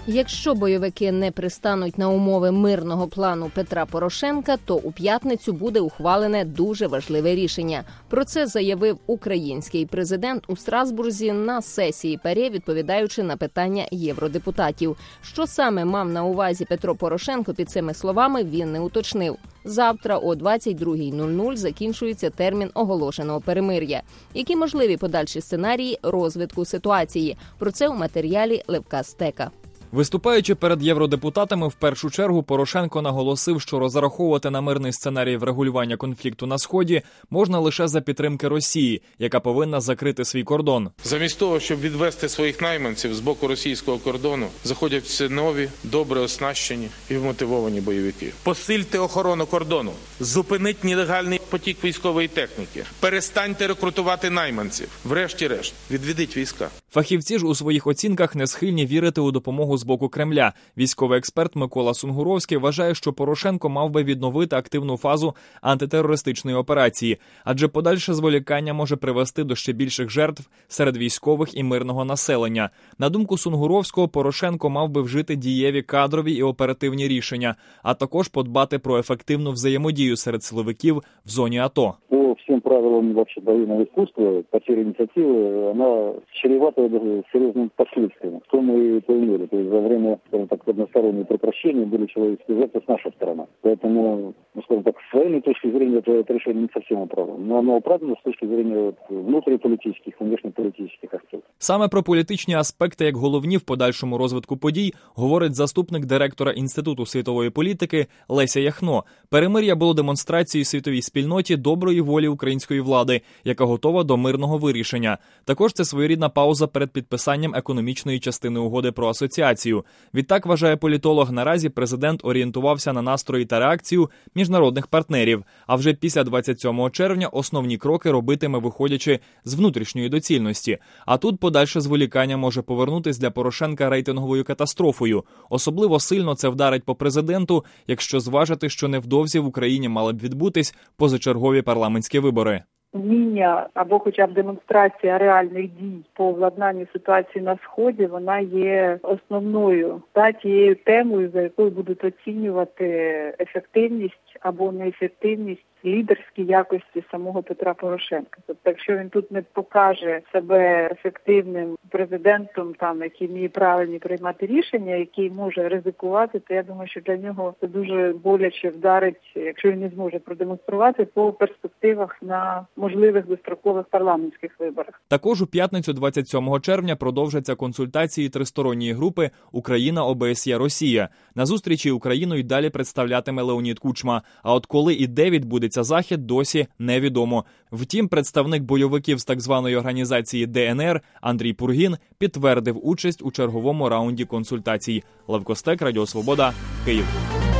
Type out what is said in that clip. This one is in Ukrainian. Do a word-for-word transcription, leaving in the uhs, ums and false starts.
Якщо бойовики не пристануть на умови мирного плану Петра Порошенка, то у п'ятницю буде ухвалене дуже важливе рішення. Про це заявив український президент у Страсбурзі на сесії ПАРЄ, відповідаючи на питання євродепутатів. Що саме мав на увазі Петро Порошенко під цими словами, він не уточнив. Завтра о двадцять друга нуль нуль закінчується термін оголошеного перемир'я. Які можливі подальші сценарії розвитку ситуації? Про це у матеріалі Левка Стека. Виступаючи перед євродепутатами, в першу чергу Порошенко наголосив, що розраховувати на мирний сценарій врегулювання конфлікту на Сході можна лише за підтримки Росії, яка повинна закрити свій кордон. Замість того, щоб відвести своїх найманців з боку російського кордону, заходять все нові, добре оснащені і вмотивовані бойовики. Посильте охорону кордону, зупиніть нелегальний потік військової техніки, перестаньте рекрутувати найманців, врешті-решт, відведіть війська. Фахівці ж у своїх оцінках не схильні вірити у допомогу з боку Кремля. Військовий експерт Микола Сунгуровський вважає, що Порошенко мав би відновити активну фазу антитерористичної операції, адже подальше зволікання може привести до ще більших жертв серед військових і мирного населення. На думку Сунгуровського, Порошенко мав би вжити дієві кадрові і оперативні рішення, а також подбати про ефективну взаємодію серед силовиків в зоні АТО. По всем правилам вообще военного искусства, потеря инициативы, она чревата серьезными последствиями. Что мы поняли? То есть за время, скажем так, одностороннего прекращения были человеческие жертвы с нашей стороны. Поэтому, ну, скажем так, с военной точки зрения это решение не совсем оправдано. Но оно оправдано с точки зрения внутріполітичних, внешньополітичних аспектів. Саме про політичні аспекти як головні в подальшому розвитку подій говорить заступник директора Інституту світової політики Леся Яхно. Перемир'я було демонстрацією світовій спільноті доброї волі української влади, яка готова до мирного вирішення. Також це своєрідна пауза перед підписанням економічної частини угоди про асоціацію. Відтак, вважає політолог, наразі президент орієнтувався на настрої та реакцію міжнародних партнерів, а вже після двадцять сьомого червня основні кроки робитиме, виходячи з внутрішньої доцільності. А тут подальше зволікання може повернутись для Порошенка рейтинговою катастрофою. Особливо сильно це вдарить по президенту, якщо зважити, що невдовзі в Україні мали б відбутись позачергові парламентські вибори. Вміння або хоча б демонстрація реальних дій по владнанню ситуації на Сході, вона є основною та тією темою, за якою будуть оцінювати ефективність або неефективність, лідерські якості самого Петра Порошенка. Тобто, якщо він тут не покаже себе ефективним президентом, там, який вміє правильні приймати рішення, який може ризикувати, то я думаю, що для нього це дуже боляче вдарить, якщо він не зможе продемонструвати по перспективах на можливих дострокових парламентських виборах. Також у п'ятницю двадцять сьомого червня продовжаться консультації тристоронньої групи «Україна, ОБСЄ, Росія». На зустрічі Україну й далі представлятиме Леонід Кучма. А от коли і де відбудеться захід, досі невідомо. Втім, представник бойовиків з так званої організації Де Ен Ер Андрій Пургін підтвердив участь у черговому раунді консультацій. Левко Стек, Радіо Свобода, Київ.